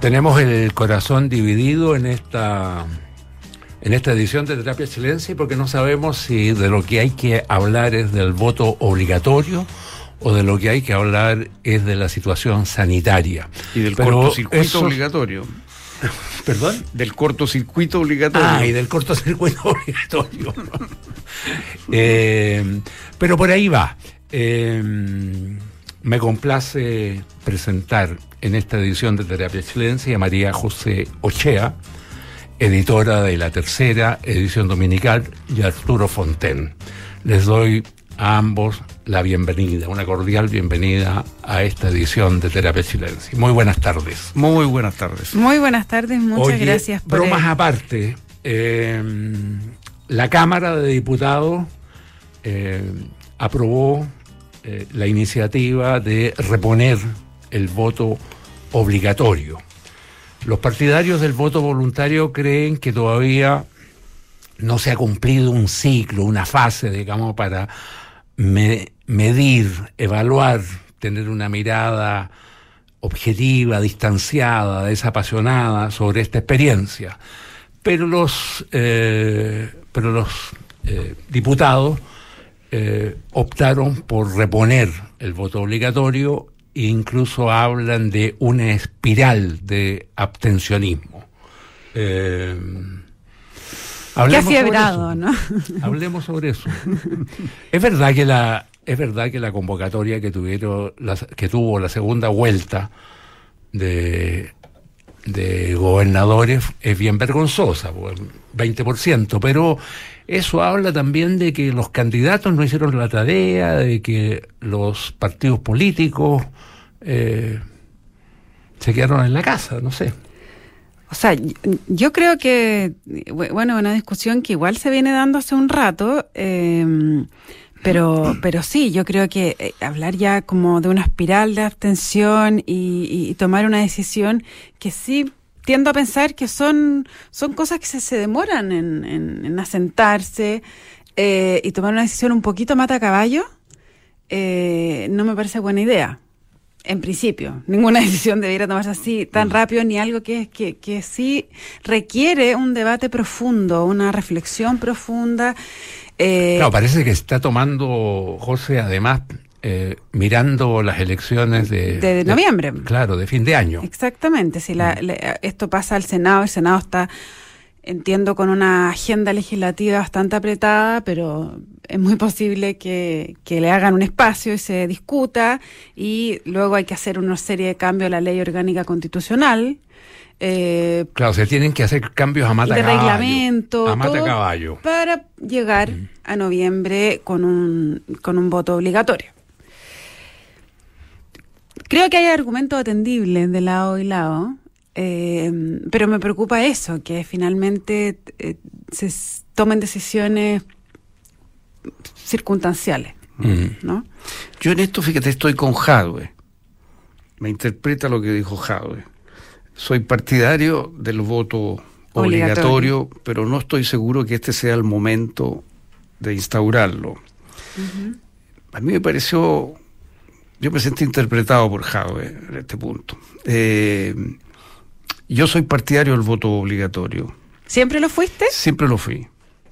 Tenemos el corazón dividido en esta edición de Terapia Chilense porque no sabemos si de lo que hay que hablar es del voto obligatorio o de lo que hay que hablar es de la situación sanitaria. Y del cortocircuito obligatorio. ¿Perdón? Del cortocircuito obligatorio. Y del cortocircuito obligatorio. Pero por ahí va. Me complace presentar en esta edición de Terapia Chilense a María José Ochea, editora de la tercera edición dominical, y Arturo Fonten. Les doy a ambos la bienvenida, una cordial bienvenida a esta edición de Terapia Chilense. Muy buenas tardes. Muy buenas tardes. Muy buenas tardes, muchas gracias por... Bromas aparte, la Cámara de Diputados aprobó la iniciativa de reponer el voto obligatorio. Los partidarios del voto voluntario creen que todavía no se ha cumplido un ciclo, una fase, digamos, para medir, evaluar, tener una mirada objetiva, distanciada, desapasionada sobre esta experiencia. Pero los diputados optaron por reponer el voto obligatorio e incluso hablan de una espiral de abstencionismo. Qué afiebrado, ¿no? Hablemos sobre eso. Es verdad que la convocatoria que tuvo la segunda vuelta de gobernadores es bien vergonzosa, 20%, pero eso habla también de que los candidatos no hicieron la tarea, de que los partidos políticos se quedaron en la casa, no sé. O sea, yo creo que, bueno, una discusión que igual se viene dando hace un rato, pero sí, yo creo que hablar ya como de una espiral de abstención y tomar una decisión que sí tiendo a pensar que son cosas que se demoran en asentarse, y tomar una decisión un poquito mata caballo, no me parece buena idea. En principio, ninguna decisión debería tomarse así tan rápido, ni algo que sí requiere un debate profundo, una reflexión profunda. Claro, parece que está tomando, José, además, mirando las elecciones de noviembre. Claro, de fin de año. Exactamente, si esto pasa al Senado, el Senado está, entiendo, con una agenda legislativa bastante apretada, pero es muy posible que le hagan un espacio y se discuta, y luego hay que hacer una serie de cambios a la ley orgánica constitucional. Claro, se tienen que hacer cambios a mata de caballo. Reglamento, a mata todo caballo. Para llegar a noviembre con un voto obligatorio. Creo que hay argumentos atendibles de lado y lado. Pero me preocupa eso, que finalmente se tomen decisiones circunstanciales, ¿no? Yo en esto, fíjate, estoy con Jadwe. Me interpreta lo que dijo Jadwe. Soy partidario del voto obligatorio, pero no estoy seguro que este sea el momento de instaurarlo. Uh-huh. A mí me pareció... Yo me sentí interpretado por Jadwe en este punto. Yo soy partidario del voto obligatorio. ¿Siempre lo fuiste? Siempre lo fui.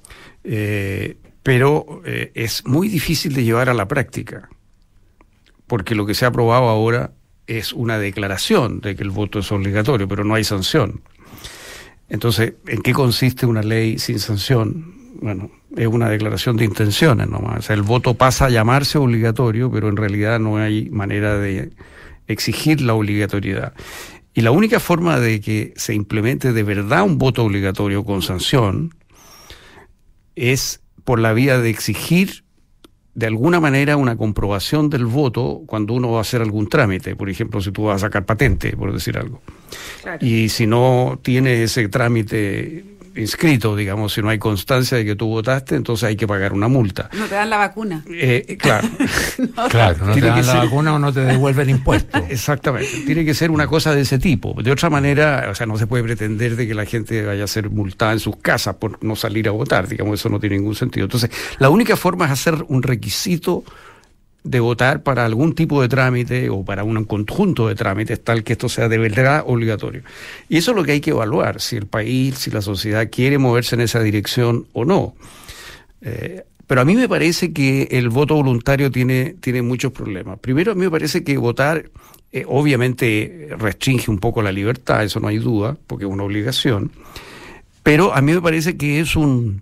Pero es muy difícil de llevar a la práctica, porque lo que se ha aprobado ahora es una declaración de que el voto es obligatorio, pero no hay sanción. Entonces, ¿en qué consiste una ley sin sanción? Bueno, es una declaración de intenciones nomás. O sea, el voto pasa a llamarse obligatorio, pero en realidad no hay manera de exigir la obligatoriedad. Y la única forma de que se implemente de verdad un voto obligatorio con sanción es por la vía de exigir de alguna manera una comprobación del voto cuando uno va a hacer algún trámite. Por ejemplo, si tú vas a sacar patente, por decir algo. Claro. Y si no tiene ese trámite inscrito, digamos, si no hay constancia de que tú votaste, entonces hay que pagar una multa. No te dan la vacuna. Claro. Claro, no te dan la vacuna o no te devuelven impuestos. Exactamente. Tiene que ser una cosa de ese tipo. De otra manera, o sea, no se puede pretender de que la gente vaya a ser multada en sus casas por no salir a votar, digamos, eso no tiene ningún sentido. Entonces, la única forma es hacer un requisito de votar para algún tipo de trámite o para un conjunto de trámites tal que esto sea de verdad obligatorio. Y eso es lo que hay que evaluar, si el país, si la sociedad quiere moverse en esa dirección o no. Pero a mí me parece que el voto voluntario tiene muchos problemas. Primero, a mí me parece que votar obviamente restringe un poco la libertad, eso no hay duda, porque es una obligación. Pero a mí me parece que es un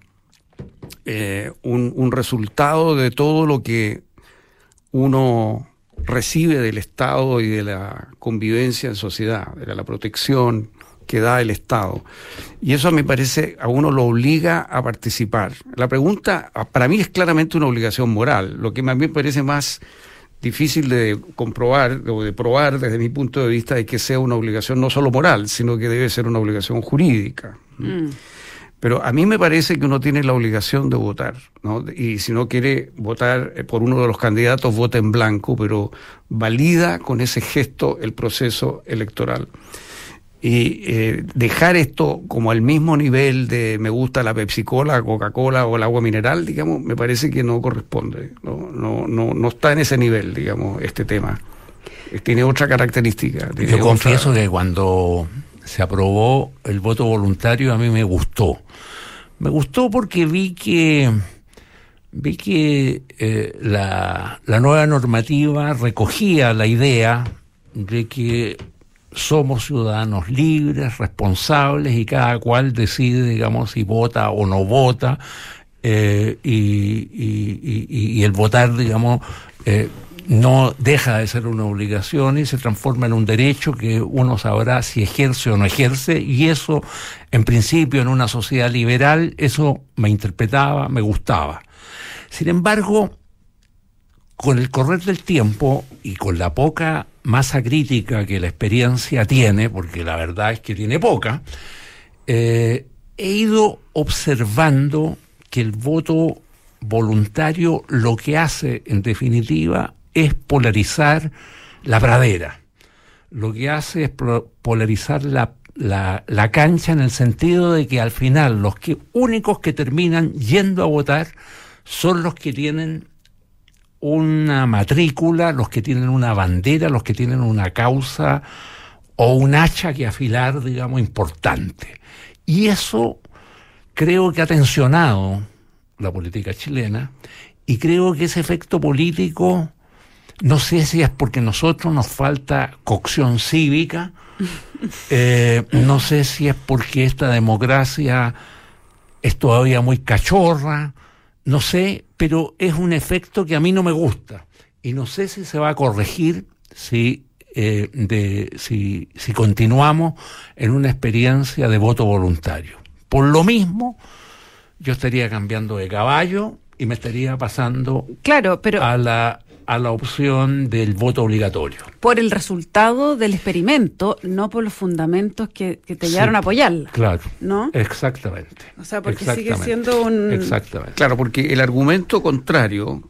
resultado de todo lo que uno recibe del Estado y de la convivencia en sociedad, de la protección que da el Estado. Y eso me parece, a uno lo obliga a participar. La pregunta, para mí es claramente una obligación moral. Lo que a mí me parece más difícil de comprobar o de probar desde mi punto de vista es que sea una obligación no solo moral, sino que debe ser una obligación jurídica. Pero a mí me parece que uno tiene la obligación de votar, ¿no? Y si no quiere votar por uno de los candidatos, vota en blanco, pero valida con ese gesto el proceso electoral. Y dejar esto como al mismo nivel de me gusta la Pepsi-Cola, Coca-Cola o el agua mineral, digamos, me parece que no corresponde. No está en ese nivel, digamos, este tema. Tiene otra característica. Yo confieso que cuando se aprobó el voto voluntario a mí me gustó. Me gustó porque vi que la nueva normativa recogía la idea de que somos ciudadanos libres, responsables, y cada cual decide, digamos, si vota o no vota, y el votar, digamos, no deja de ser una obligación y se transforma en un derecho que uno sabrá si ejerce o no ejerce, y eso, en principio, en una sociedad liberal, eso me interpretaba, me gustaba. Sin embargo, con el correr del tiempo y con la poca masa crítica que la experiencia tiene, porque la verdad es que tiene poca, he ido observando que el voto voluntario lo que hace, en definitiva, es polarizar la pradera. Lo que hace es polarizar la cancha, en el sentido de que al final los únicos que terminan yendo a votar son los que tienen una matrícula, los que tienen una bandera, los que tienen una causa o un hacha que afilar, digamos, importante. Y eso creo que ha tensionado la política chilena, y creo que ese efecto político, no sé si es porque a nosotros nos falta cocción cívica, no sé si es porque esta democracia es todavía muy cachorra, no sé, pero es un efecto que a mí no me gusta, y no sé si se va a corregir si continuamos en una experiencia de voto voluntario. Por lo mismo, yo estaría cambiando de caballo y me estaría pasando, claro, pero a la opción del voto obligatorio. Por el resultado del experimento, no por los fundamentos que te llevaron a apoyarla. Claro, ¿no? Exactamente. O sea, porque sigue siendo un... Exactamente. Claro, porque el argumento contrario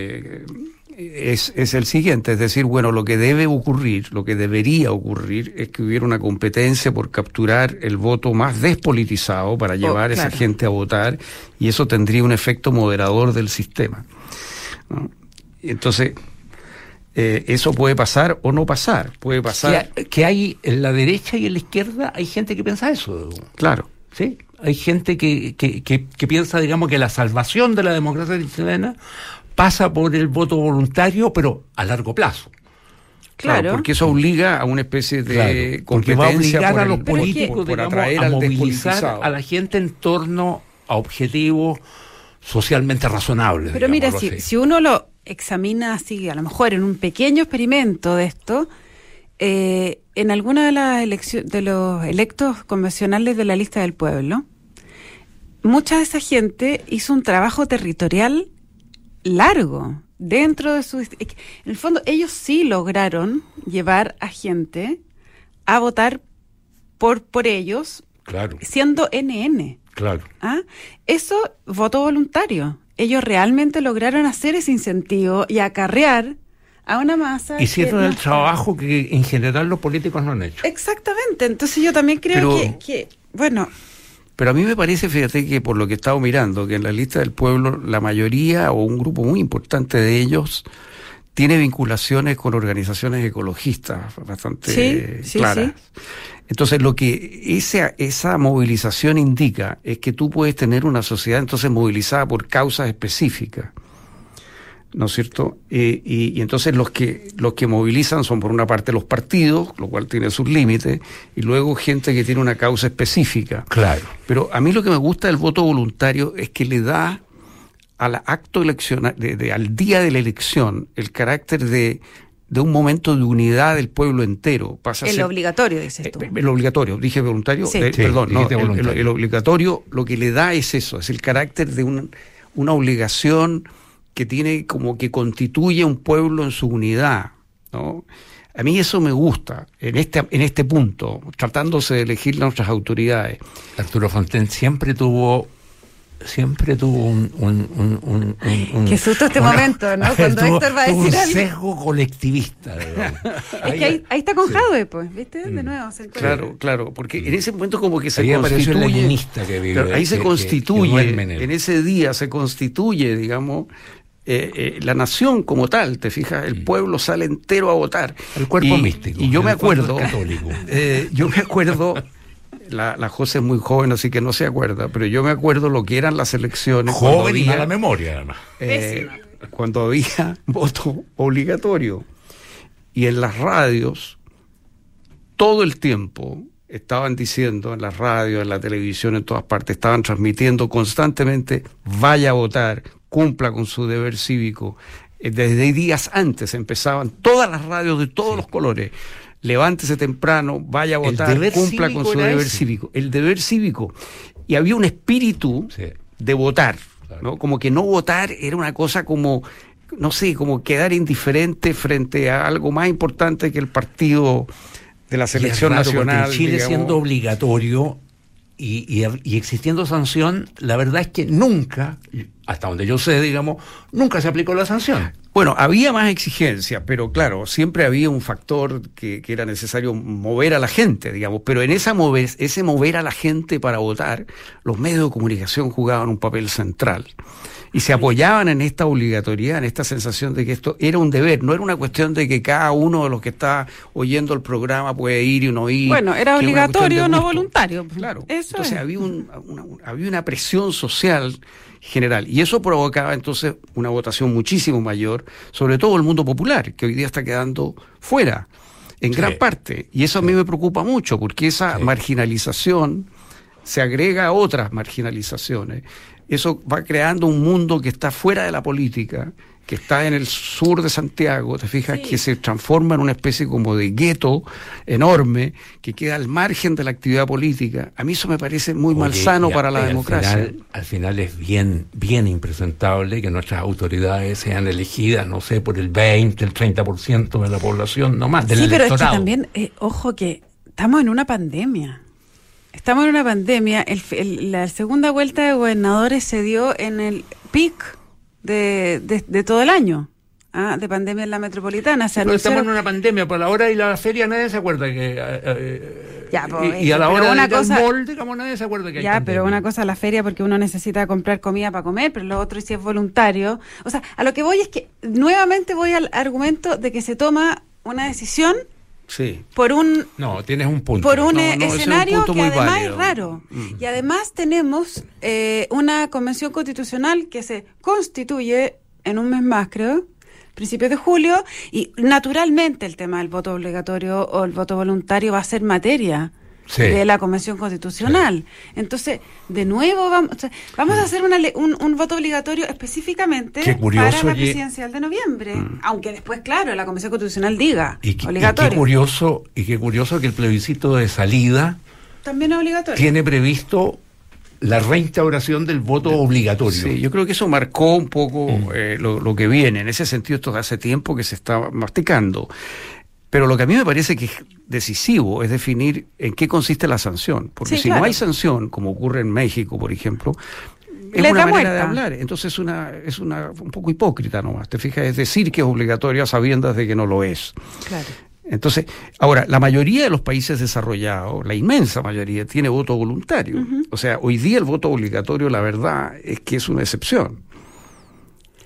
es el siguiente, es decir, bueno, lo que debe ocurrir, lo que debería ocurrir, es que hubiera una competencia por capturar el voto más despolitizado para llevar a esa gente a votar, y eso tendría un efecto moderador del sistema, ¿no? Entonces, eso puede pasar o no pasar, puede pasar. Que hay en la derecha y en la izquierda hay gente que piensa eso. Claro. Sí, hay gente que piensa, digamos, que la salvación de la democracia chilena pasa por el voto voluntario, pero a largo plazo. Claro, porque eso obliga a una especie de competencia, va a obligar a los políticos, por digamos, atraer a movilizar a la gente en torno a objetivos socialmente razonables. Pero mira, si uno lo examina así, a lo mejor en un pequeño experimento de esto, en alguna de las elecciones de los electos convencionales de la lista del pueblo, mucha de esa gente hizo un trabajo territorial largo dentro de su... En el fondo, ellos sí lograron llevar a gente a votar por ellos, claro, siendo NN. Claro. ¿Ah? Eso, voto voluntario. Ellos realmente lograron hacer ese incentivo y acarrear a una masa. Hicieron el trabajo que en general los políticos no han hecho. Exactamente. Entonces yo también creo que bueno... Pero a mí me parece, fíjate, que por lo que he estado mirando, que en la lista del pueblo la mayoría o un grupo muy importante de ellos tiene vinculaciones con organizaciones ecologistas bastante claras. Sí. Entonces, lo que esa movilización indica es que tú puedes tener una sociedad entonces movilizada por causas específicas, ¿no es cierto? Y entonces los que movilizan son por una parte los partidos, lo cual tiene sus límites, y luego gente que tiene una causa específica. Claro. Pero a mí lo que me gusta del voto voluntario es que le da al acto eleccional, al día de la elección, el carácter de un momento de unidad del pueblo entero. Pasa a ser obligatorio, dices tú. El obligatorio, dije voluntario, sí. Perdón, no, el obligatorio lo que le da es eso, es el carácter de una obligación que tiene como que constituye un pueblo en su unidad, ¿no? A mí eso me gusta, en este punto, tratándose de elegir nuestras autoridades. Arturo Fontaine siempre tuvo un qué susto este momento, ¿no? Cuando Héctor va a decir algo. Un sesgo colectivista. Es que ahí está con Jadwe, pues, ¿viste? De nuevo se encuentra. Claro, porque en ese momento como que se ahí constituye... el leninista que vive. Claro, ahí se constituye, en ese día se constituye, digamos, la nación como tal, te fijas, el pueblo sale entero a votar. El cuerpo místico. Y yo me acuerdo... católico. Yo me acuerdo... La José es muy joven, así que no se acuerda, pero yo me acuerdo lo que eran las elecciones. Joven y mala memoria, además. Cuando había voto obligatorio. Y en las radios, todo el tiempo, estaban diciendo, en las radios, en la televisión, en todas partes, estaban transmitiendo constantemente, vaya a votar, cumpla con su deber cívico. Desde días antes empezaban todas las radios de todos los colores. Levántese temprano, vaya a votar, cumpla con su deber cívico. El deber cívico. Y había un espíritu de votar, claro, ¿no? Como que no votar era una cosa como, no sé, como quedar indiferente frente a algo más importante que el partido de la selección nacional. En Chile, digamos, siendo obligatorio y existiendo sanción, la verdad es que nunca, hasta donde yo sé, digamos, nunca se aplicó la sanción. Bueno, había más exigencia, pero claro, siempre había un factor que era necesario mover a la gente, digamos, pero en ese mover a la gente para votar, los medios de comunicación jugaban un papel central y se apoyaban en esta obligatoriedad, en esta sensación de que esto era un deber, no era una cuestión de que cada uno de los que está oyendo el programa puede ir y no ir. Bueno, era obligatorio, no voluntario. Claro, eso entonces es. había una presión social general, y eso provocaba entonces una votación muchísimo mayor, sobre todo el mundo popular, que hoy día está quedando fuera, en gran parte, y eso a mí me preocupa mucho, porque esa marginalización se agrega a otras marginalizaciones. Eso va creando un mundo que está fuera de la política, que está en el sur de Santiago, te fijas, que se transforma en una especie como de gueto enorme, que queda al margen de la actividad política. A mí eso me parece muy malsano para la democracia. Al final es bien impresentable que nuestras autoridades sean elegidas, no sé, por el 20, el 30% de la población, no más, del electorado. Pero es que también, ojo que estamos en una pandemia. Estamos en una pandemia. La segunda vuelta de gobernadores se dio en el pic de todo el año, de pandemia en la metropolitana. Estamos en una pandemia, por la hora de la feria nadie se acuerda que... y a la hora del mall, digamos, nadie se acuerda que hay pandemia. Pero una cosa es la feria porque uno necesita comprar comida para comer, pero lo otro, y si es voluntario. O sea, a lo que voy es que nuevamente voy al argumento de que se toma una decisión por un... No, tienes un punto. Por un escenario que además es raro. Y además tenemos una convención constitucional que se constituye en un mes más, creo, principios de julio, y naturalmente el tema del voto obligatorio o el voto voluntario va a ser materia de la Convención Constitucional. Entonces, de nuevo vamos a hacer un voto obligatorio específicamente para la presidencial de noviembre, aunque después, claro, la Convención Constitucional diga obligatorio. Y qué curioso que el plebiscito de salida también es obligatorio. Tiene previsto la reinstauración del voto obligatorio. Sí, yo creo que eso marcó un poco lo que viene. En ese sentido, esto hace tiempo que se está masticando. Pero lo que a mí me parece que es decisivo es definir en qué consiste la sanción. Porque si no hay sanción, como ocurre en México, por ejemplo, es una manera de hablar. Entonces es un poco hipócrita nomás. Te fijas, es decir que es obligatorio a sabiendas de que no lo es. Claro. Entonces, ahora, la mayoría de los países desarrollados, la inmensa mayoría, tiene voto voluntario. O sea, hoy día el voto obligatorio, la verdad, es que es una excepción.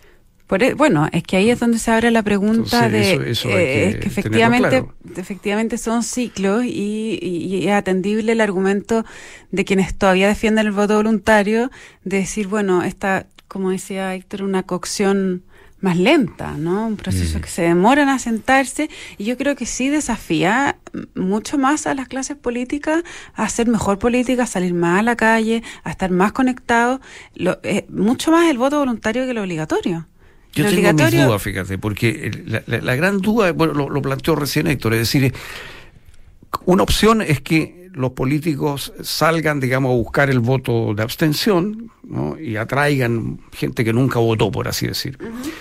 Bueno, es que ahí es donde se abre la pregunta. Entonces, eso hay que claro. efectivamente son ciclos y es atendible el argumento de quienes todavía defienden el voto voluntario, de decir, bueno, esta, como decía Héctor, una cocción más lenta, ¿no? Un proceso que se demora en asentarse, y yo creo que sí desafía mucho más a las clases políticas a hacer mejor política, a salir más a la calle, a estar más conectados, mucho más el voto voluntario que el obligatorio. Yo tengo mis dudas, fíjate, porque la gran duda, bueno, lo planteó recién Héctor, es decir, una opción es que los políticos salgan, digamos, a buscar el voto de abstención, ¿no? Y atraigan gente que nunca votó, por así decir.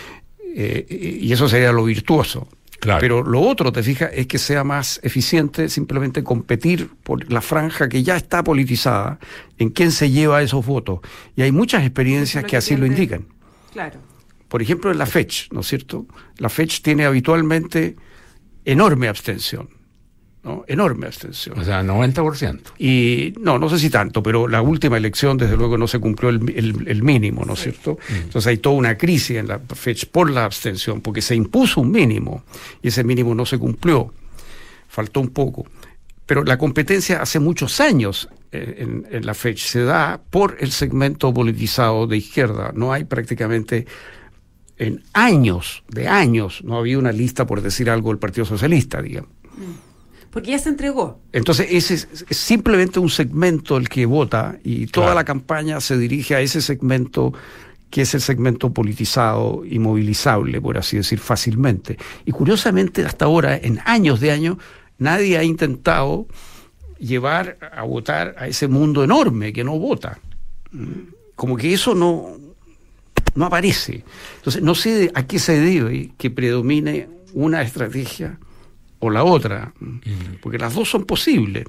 Y eso sería lo virtuoso. Claro. Pero lo otro, te fijas, es que sea más eficiente simplemente competir por la franja que ya está politizada, en quién se lleva esos votos. Y hay muchas experiencias que así lo indican. Claro. Por ejemplo, en la FECH, ¿no es cierto? La FECH tiene habitualmente enorme abstención, ¿no? Enorme abstención. O sea, 90%. Y no sé si tanto, pero la última elección, desde luego, no se cumplió el mínimo, ¿no es cierto? Entonces hay toda una crisis en la FECH por la abstención, porque se impuso un mínimo, y ese mínimo no se cumplió. Faltó un poco. Pero la competencia hace muchos años en la FECH se da por el segmento politizado de izquierda. No hay prácticamente... En años, no había una lista, por decir algo, del Partido Socialista, digamos. Porque ya se entregó. Entonces, ese es simplemente un segmento el que vota, y toda la campaña se dirige a ese segmento, que es el segmento politizado y movilizable, por así decir, fácilmente. Y curiosamente, hasta ahora, en años de años, nadie ha intentado llevar a votar a ese mundo enorme que no vota. Como que eso no aparece. Entonces, no sé a qué se debe que predomine una estrategia o la otra, porque las dos son posibles.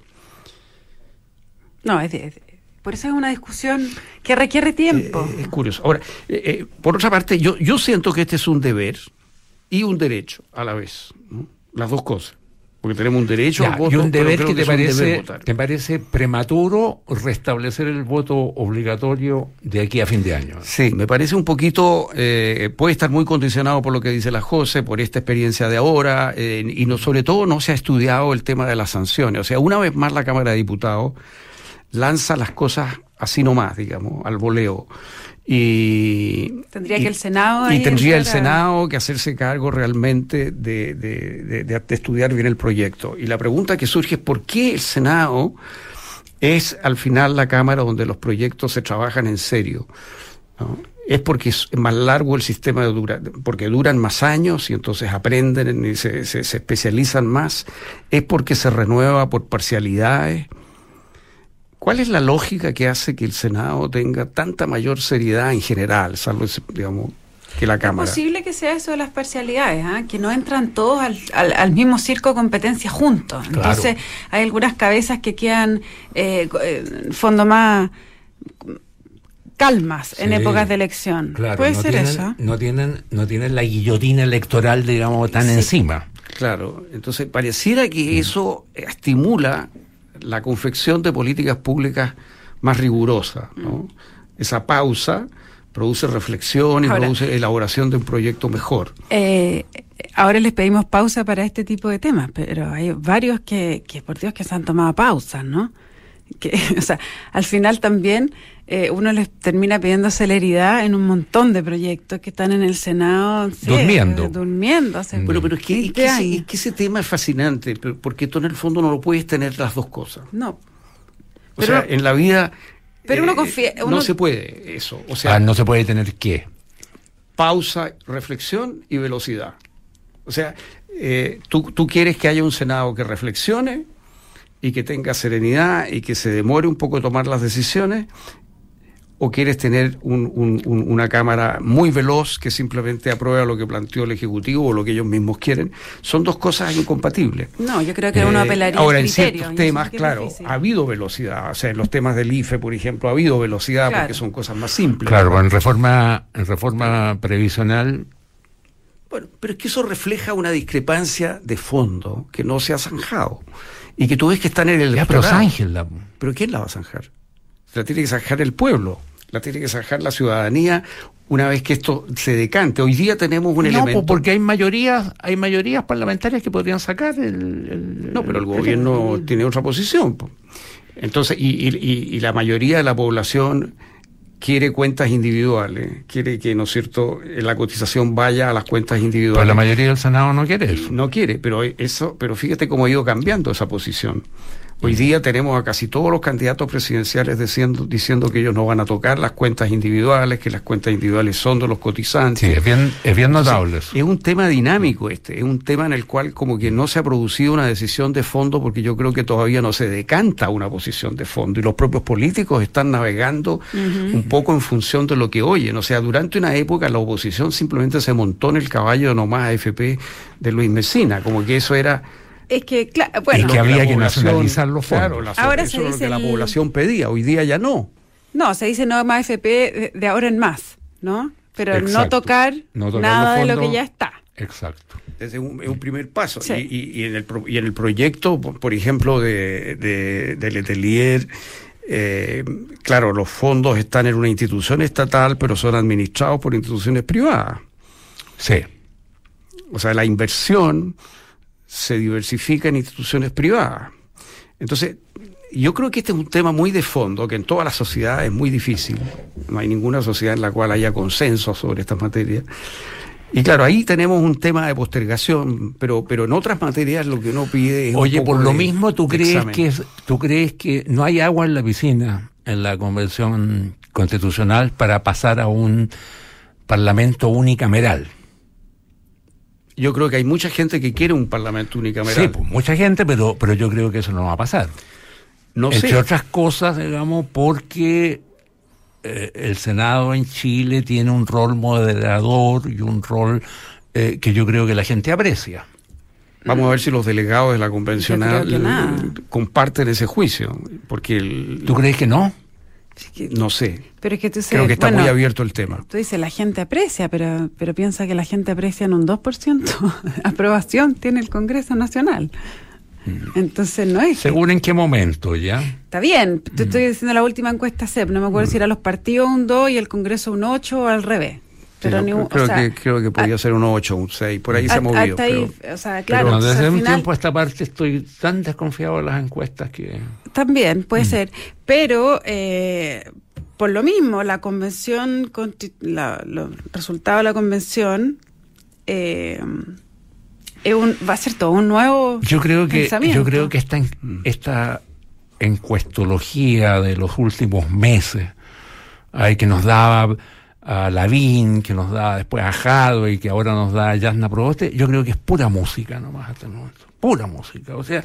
No, por eso es una discusión que requiere tiempo. Es curioso. Ahora, por otra parte, yo siento que este es un deber y un derecho a la vez, ¿no? Las dos cosas. Porque tenemos un derecho al voto, y un deber que te parece prematuro restablecer el voto obligatorio de aquí a fin de año. Sí, me parece un poquito, puede estar muy condicionado por lo que dice la José, por esta experiencia de ahora, y sobre todo no se ha estudiado el tema de las sanciones. O sea, una vez más la Cámara de Diputados lanza las cosas así nomás, digamos, al voleo. Tendría que el Senado que hacerse cargo realmente de estudiar bien el proyecto. Y la pregunta que surge es ¿por qué el Senado es al final la Cámara donde los proyectos se trabajan en serio, ¿no? Es porque es más largo el sistema porque duran más años y entonces aprenden y se especializan más, es porque se renueva por parcialidades. ¿Cuál es la lógica que hace que el Senado tenga tanta mayor seriedad en general, salvo, digamos, que la Cámara? Es posible que sea eso de las parcialidades, que no entran todos al mismo circo de competencia juntos. Claro. Entonces, hay algunas cabezas que quedan, en fondo, más calmas en épocas de elección. Claro, ¿Puede ser eso? No tienen la guillotina electoral, digamos, tan encima. Claro, entonces pareciera que eso estimula la confección de políticas públicas más rigurosas, ¿no? Esa pausa produce reflexión y produce elaboración de un proyecto mejor. Ahora les pedimos pausa para este tipo de temas, pero hay varios que por Dios, que se han tomado pausas, ¿no? O sea, al final también uno les termina pidiendo celeridad en un montón de proyectos que están en el Senado durmiendo. Pero es que ese tema es fascinante, porque tú en el fondo no lo puedes tener las dos cosas. No. O sea, en la vida pero uno confía, no se puede eso. O sea, no se puede tener ¿qué? Pausa, reflexión y velocidad. O sea, tú quieres que haya un Senado que reflexione y que tenga serenidad y que se demore un poco tomar las decisiones, o quieres tener una Cámara muy veloz que simplemente aprueba lo que planteó el Ejecutivo o lo que ellos mismos quieren. Son dos cosas incompatibles. No, yo creo que uno apelaría ahora, al criterio. En ciertos temas, claro, ha habido velocidad. O sea, en los temas del IFE, por ejemplo, ha habido velocidad, claro, porque son cosas más simples. Claro, en reforma previsional. Bueno, pero es que eso refleja una discrepancia de fondo que no se ha zanjado. Y que tú ves que están en el pero zánjenla. ¿Pero quién la va a zanjar? La tiene que zanjar el pueblo, la tiene que zanjar la ciudadanía una vez que esto se decante. Hoy día tenemos un elemento... porque hay mayorías parlamentarias que podrían sacar No, pero el gobierno tiene otra posición. Entonces, y la mayoría de la población quiere cuentas individuales, quiere que, ¿no es cierto?, la cotización vaya a las cuentas individuales. Pero la mayoría del Senado no quiere eso. No quiere, pero fíjate cómo ha ido cambiando esa posición. Hoy día tenemos a casi todos los candidatos presidenciales diciendo que ellos no van a tocar las cuentas individuales, que las cuentas individuales son de los cotizantes. Sí, es bien notable eso. Es un tema dinámico es un tema en el cual como que no se ha producido una decisión de fondo, porque yo creo que todavía no se decanta una posición de fondo, y los propios políticos están navegando un poco en función de lo que oyen. O sea, durante una época la oposición simplemente se montó en el caballo de nomás AFP de Luis Mesina, como que eso era... Es que, bueno, es que había que nacionalizar los fondos. Claro, ahora eso se es lo dice que la población pedía, hoy día ya no. No, se dice no más AFP de ahora en más, ¿no? Pero Exacto. no tocar nada de lo que ya está. Exacto. Es un primer paso. Sí. Y en el proyecto, por ejemplo, de Letelier, claro, los fondos están en una institución estatal, pero son administrados por instituciones privadas. Sí. O sea, la inversión se diversifica en instituciones privadas. Entonces, yo creo que este es un tema muy de fondo, que en todas las sociedades es muy difícil. No hay ninguna sociedad en la cual haya consenso sobre estas materias. Y claro, ahí tenemos un tema de postergación, pero en otras materias lo que uno pide es Oye, un poco por lo de mismo, ¿tú crees examen. que no hay agua en la piscina en la Convención Constitucional para pasar a un Parlamento unicameral? Yo creo que hay mucha gente que quiere un parlamento unicameral. Sí, pues mucha gente, pero yo creo que eso no va a pasar. No Entre sé. otras cosas, digamos, porque el Senado en Chile tiene un rol moderador y un rol que yo creo que la gente aprecia. Vamos a ver si los delegados de la convencional Yo creo que nada. comparten ese juicio, porque ¿Tú crees que no? no sé. Pero es que tú dices, Creo que está bueno, muy abierto el tema. Tú dices, la gente aprecia, pero piensa que la gente aprecia en un 2%. Aprobación tiene el Congreso Nacional. Entonces no es... ¿Según en qué momento ya? Está bien, te estoy diciendo la última encuesta CEP, no me acuerdo si era los partidos un 2 y el Congreso un 8 o al revés. Pero Sí, creo que podía ser un 8, un 6, por ahí se ha movido. Hasta ahí, pero- o sea, claro, Pero entonces, desde al un final, tiempo a esta parte estoy tan desconfiado de las encuestas que... también puede ser, pero por lo mismo, la convención, los resultados de la convención va a ser todo un nuevo Yo creo pensamiento. que esta encuestología de los últimos meses, que nos daba a Lavín, que nos da después a Jado y que ahora nos da a Yasna Proboste, yo creo que es pura música nomás hasta el momento. Pura música. O sea,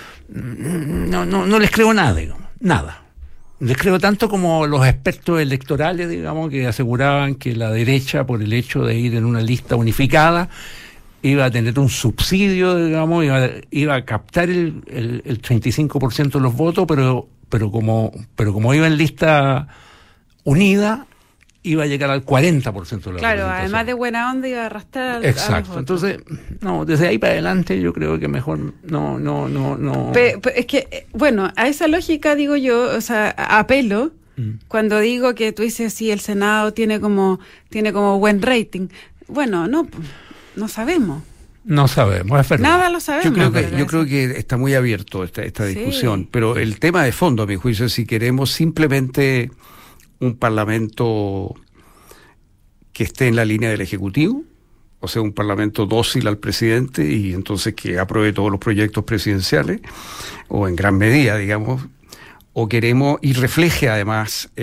no les creo nada, digamos, nada. Les creo tanto como los expertos electorales, digamos, que aseguraban que la derecha, por el hecho de ir en una lista unificada, iba a tener un subsidio, digamos, iba a captar el 35% de los votos, pero como iba en lista unida, iba a llegar al 40% de la Claro, representación. además de buena onda iba a arrastrar a Exacto. los otros. Entonces, no, desde ahí para adelante yo creo que mejor no. Pero es que, bueno, a esa lógica digo yo, o sea, apelo cuando digo que tú dices si el Senado tiene como buen rating. Bueno, no sabemos. No sabemos, es verdad. Nada lo sabemos. Yo creo que está muy abierto esta Sí. discusión, pero el tema de fondo, a mi juicio, es si queremos simplemente un parlamento que esté en la línea del Ejecutivo, o sea, un parlamento dócil al presidente y entonces que apruebe todos los proyectos presidenciales, o en gran medida, digamos, o queremos, y refleje además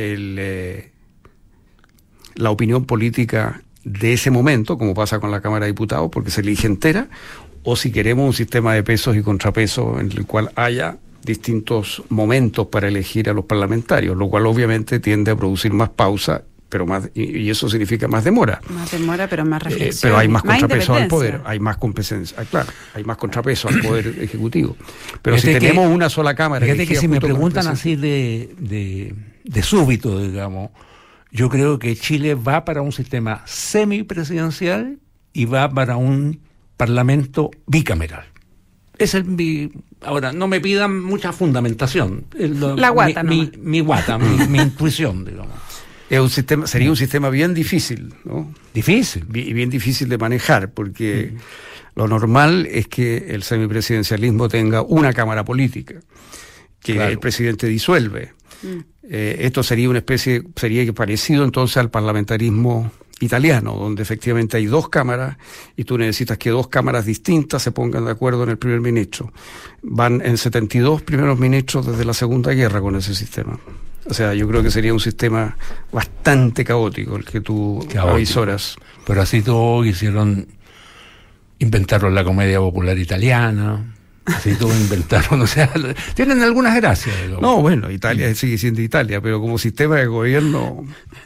la opinión política de ese momento, como pasa con la Cámara de Diputados, porque se elige entera, o si queremos un sistema de pesos y contrapesos en el cual haya distintos momentos para elegir a los parlamentarios, lo cual obviamente tiende a producir más pausa, pero más, y eso significa más demora. Más demora, pero más reflexión. Pero hay más contrapeso al independencia. poder, hay más competencia, claro, hay más contrapeso al poder ejecutivo. Pero Fíjate si tenemos una sola Cámara... Fíjate que elegida si me junto con el preguntan presidente- así de súbito, digamos, yo creo que Chile va para un sistema semipresidencial y va para un parlamento bicameral. Ahora, no me pidan mucha fundamentación. La guata mi nomás. guata, mi intuición, digamos. Sería un sistema bien difícil, ¿no? Difícil. Y bien difícil de manejar, porque lo normal es que el semipresidencialismo tenga una cámara política, que el presidente disuelve. Esto sería sería parecido entonces al parlamentarismo italiano, donde efectivamente hay dos cámaras y tú necesitas que dos cámaras distintas se pongan de acuerdo en el primer ministro. Van en 72 primeros ministros desde la Segunda Guerra con ese sistema. O sea, yo creo que sería un sistema bastante caótico el que tú avisoras. Pero así todo inventaron la comedia popular italiana, así todo inventaron, o sea, tienen algunas gracias. No, bueno, Italia sigue siendo Italia, pero como sistema de gobierno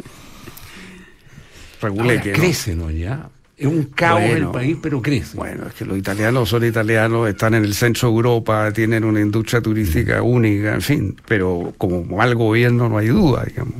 reguleque. Crece, ¿no? Ya. Es un caos el país, pero crece. Bueno, es que los italianos son italianos, están en el centro de Europa, tienen una industria turística única, en fin, pero como mal gobierno no hay duda, digamos.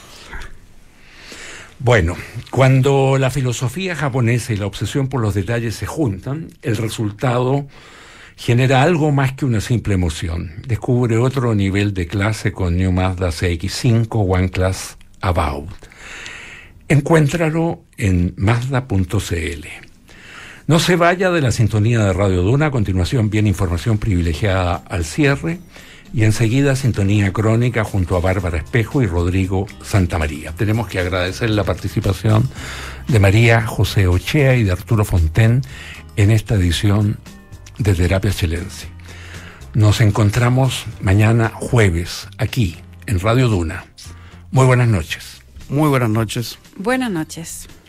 Bueno, cuando la filosofía japonesa y la obsesión por los detalles se juntan, el resultado genera algo más que una simple emoción. Descubre otro nivel de clase con New Mazda CX-5 One Class About. Encuéntralo en Mazda.cl. No se vaya de la sintonía de Radio Duna. A continuación viene información privilegiada al cierre y enseguida sintonía crónica junto a Bárbara Espejo y Rodrigo Santamaría. Tenemos que agradecer la participación de María José Ochea y de Arturo Fonten en esta edición de Terapia Chilense. Nos encontramos mañana jueves aquí en Radio Duna. Muy buenas noches. Muy buenas noches. Buenas noches.